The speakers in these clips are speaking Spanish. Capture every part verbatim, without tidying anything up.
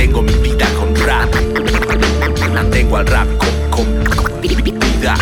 Mantengo mi vida con rap. Mantengo al rap con, con vida.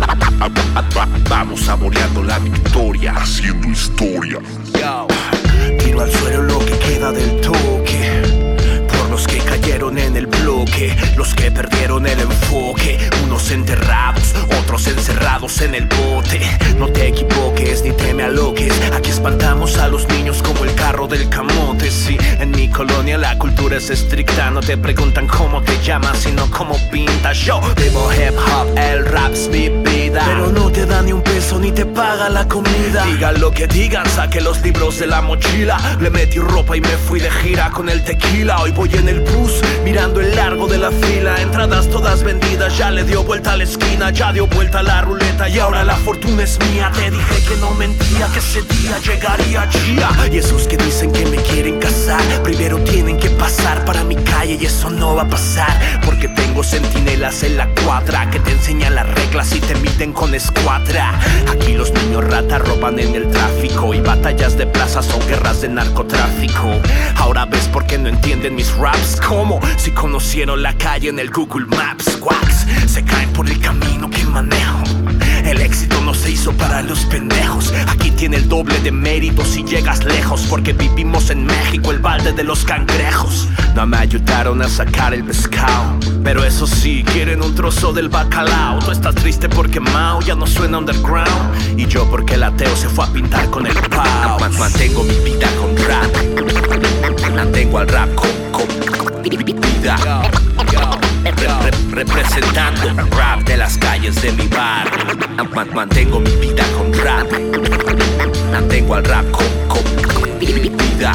Vamos saboreando la victoria, haciendo historia. Yo. Tiro al suelo lo que queda del toque, por los que cayeron en el bloque, los que perdieron el enfoque, unos enterrados, otros encerrados en el bote. No te equivoques ni te me aloques, aquí espantamos a los niños como el carro del camote. Sí, en mi colonia la cultura es estricta, no te preguntan cómo te llamas sino cómo pintas. Yo vivo hip hop, el rap es mi vida, pero no te da ni un peso ni te paga la comida. Digan lo que digan, saqué los libros de la mochila, le metí ropa y me fui de gira con el tequila. Hoy voy en el bus, mirando el largo de la fila, entradas todas vendidas, ya le dio vuelta a la esquina, ya dio vuelta a la ruleta y ahora la fortuna es mía. Te dije que no mentía, que ese día llegaría chía. Y esos que dicen que me quieren casar, primero tienen que pasar para mi calle y eso no va a pasar, porque tengo centinelas en la cuadra que te enseñan las reglas y te miden con escuadra. Aquí los niños rata roban en el tráfico y batallas de plaza son guerras de narcotráfico. Ahora ves por qué no entienden mis raps, como si conocieron la calle en el Google Maps. Wax, se caen por el camino que manejo. El éxito no se hizo para los pendejos. Aquí tiene el doble de mérito si llegas lejos, porque vivimos en México, el balde de los cangrejos. No me ayudaron a sacar el pescado, pero eso sí, quieren un trozo del bacalao. Tú estás triste porque Mao ya no suena underground, y yo porque el ateo se fue a pintar con el pau. Mantengo mi vida con rap. Mantengo al rap con, con vida. Re, re, representando rap de las calles de mi bar. Mantengo mi vida con rap. Mantengo al rap con, con vida.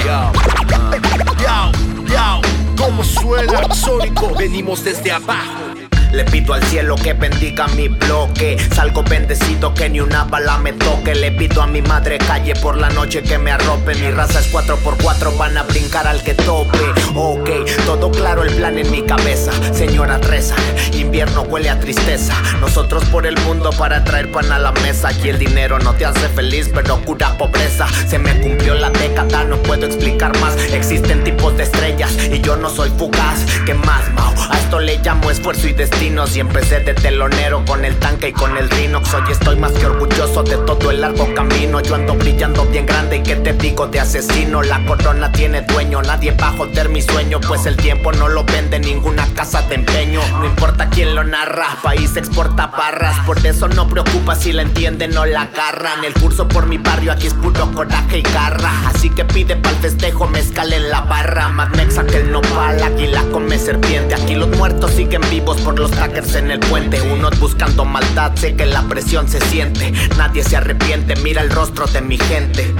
Yo, yo, ¿cómo suena? Sónico, venimos desde abajo. Le pido al cielo que bendiga mi bloque, salgo bendecido que ni una bala me toque. Le pido a mi madre calle por la noche que me arrope. Mi raza es cuatro por cuatro, van a brincar al que tope. Ok, todo claro, el plan en mi cabeza. Señora Tresa, invierno huele a tristeza. Nosotros por el mundo para traer pan a la mesa. Aquí el dinero no te hace feliz, pero cura pobreza. Se me cumplió la década, no puedo explicar más. Existen tipos de estrellas y yo no soy fugaz. ¿Qué más, Mao? A esto le llamo esfuerzo y destino. Y empecé de telonero con el tanque y con el Rinox. Hoy estoy más que orgulloso de todo el largo camino. Yo ando brillando bien grande y qué te digo de asesino. La corona tiene dueño, nadie va a joder mi sueño, pues el tiempo no lo vende ninguna casa de empeño. No importa quién lo narra, país exporta barras. Por eso no preocupa si la entienden o la agarran. El curso por mi barrio aquí es puro coraje y garra. Así que pide pa'l festejo mezcal en la barra. Mad Mexa que el nopal, águila come serpiente. Aquí los muertos siguen vivos por los hackers en el puente. Unos buscando maldad, sé que la presión se siente. Nadie se arrepiente, mira el rostro de mi gente.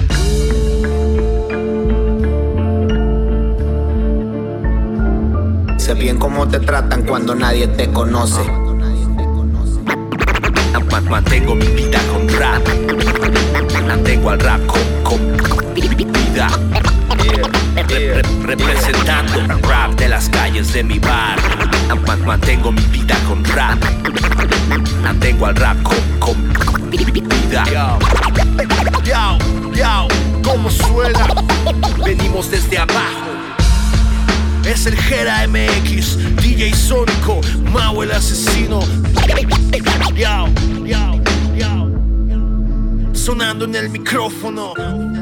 Sé bien cómo te tratan cuando nadie te conoce. Mantengo mi vida con rap. Mantengo al rap con, con vida. Re, re, representando rap de las calles de mi bar. Mantengo mi vida con rap. Mantengo al rap con, con vida. Yo, yo, yo, ¿cómo suena? Venimos desde abajo. Es el Jera M X, D J Sónico, Mao el asesino. Yo, yo, yo, sonando en el micrófono.